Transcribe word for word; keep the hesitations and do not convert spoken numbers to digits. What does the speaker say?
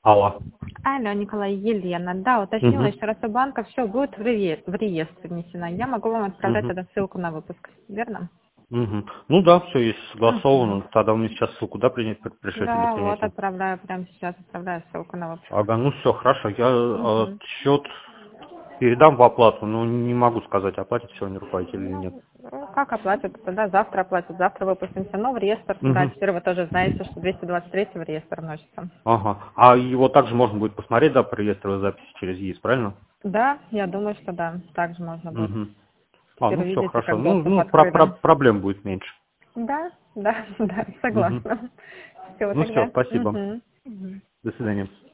Алло. Алло, Николай, Елена. Да, уточнила Мгм. еще раз у банка, все будет в ре- в реестр внесено. Я могу вам отправлять Мгм. тогда ссылку на выпуск, верно? Мгм. Ну да, все, если Мгм. согласовано, тогда мне сейчас ссылку, да, принять, при- пришлете для Да, вот принятия. отправляю, прямо сейчас отправляю ссылку на выпуск. Ага, ну все, хорошо. Я э, Мгм. счет передам в оплату, но не могу сказать, оплатит сегодня руководитель или нет. Ну, ну, как оплатят, тогда завтра оплатят, завтра выпустимся. Но в реестр, да, Мгм. теперь вы тоже знаете, что двести двадцать три в реестр вносится. Ага. А его также можно будет посмотреть, да, по реестровой записи через ЕИС, правильно? Да, я думаю, что да, также можно будет. Угу. А, Теперь ну все, увидите, хорошо. как Ну, доступ ну про- про- открытым. проблем будет меньше. Да, да, да, Угу. согласна. Все, Ну все, тогда. спасибо. Мгм. Мгм. До свидания.